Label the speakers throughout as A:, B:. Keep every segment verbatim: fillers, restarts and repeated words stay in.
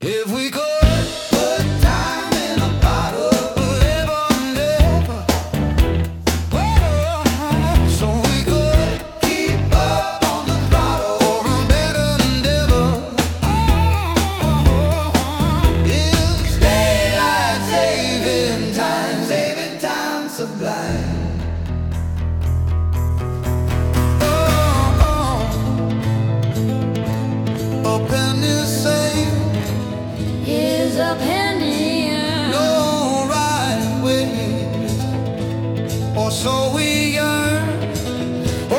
A: If we could put time in a bottle, forever and ever, oh, so we could keep up on the throttle for a better endeavor. It's daylight saving time, saving time sublime. A penny saved
B: is a penny earned.
A: No right way, or so we yearn. Oh,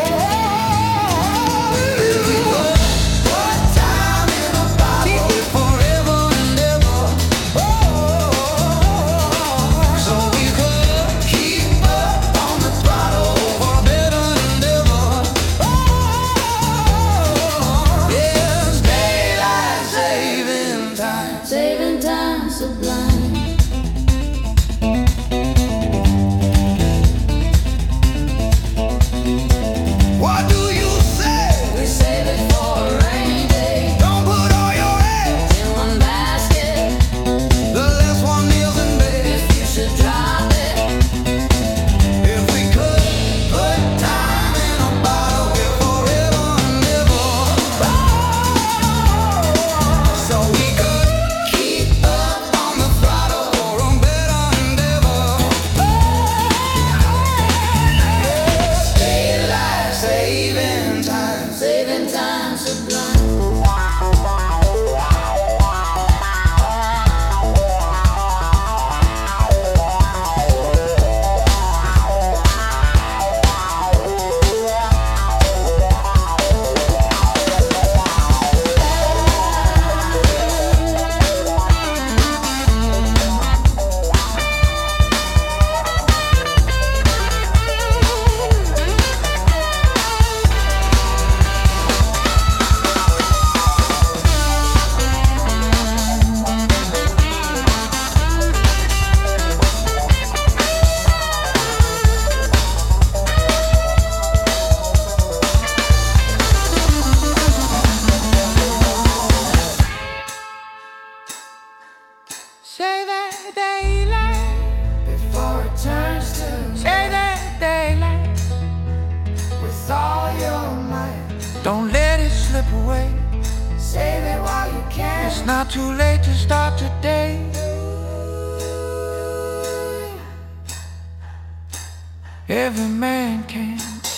A: if we could put time in a bottle, keep it forever and ever. Oh, so we could keep up on the throttle for a better endeavor. Oh, yes, daylight saving time.
B: Saving time sublime.
A: What do you say?
B: We save it for a rainy day.
A: Don't put all your eggs
B: In one basket,
A: the last one is in bed.
B: if you should drop it.
A: If we could put time in a bottle, we're forever and ever. So we could keep up on the throttle for a better endeavor. Yes, daylight saving time.
B: Saving time sublime.
A: Say that daylight before it turns to say that daylight with all your might. Don't let it slip away. Save it while you can. It's not too late to start today. Every man can